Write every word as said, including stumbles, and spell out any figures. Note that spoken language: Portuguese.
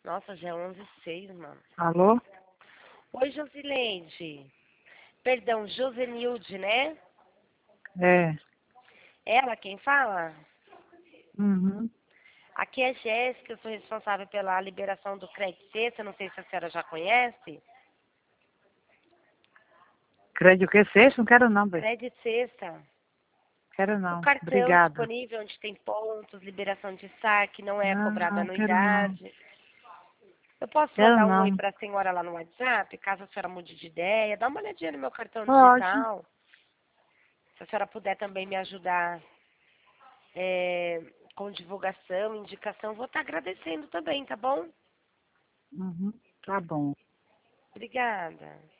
Nossa, já é onze e seis, mano. Alô? Oi, Josileide. Perdão, Josenilde, né? É. Ela quem fala? Uhum. Aqui é a Jéssica, eu sou responsável pela liberação do crédito sexta, não sei se a senhora já conhece. Crédito que sexta? Não quero não, bem. Crédito sexta. Quero O não. cartão Obrigada. disponível onde tem pontos, liberação de saque, não é Não, cobrada não, quero não. anuidade. Eu posso Quero mandar um oi não. para a senhora lá no WhatsApp, caso a senhora mude de ideia. Dá uma olhadinha no meu cartão Pode. digital. Se a senhora puder também me ajudar é, com divulgação, indicação, vou estar agradecendo também, tá bom? Uhum. Tá bom. Obrigada.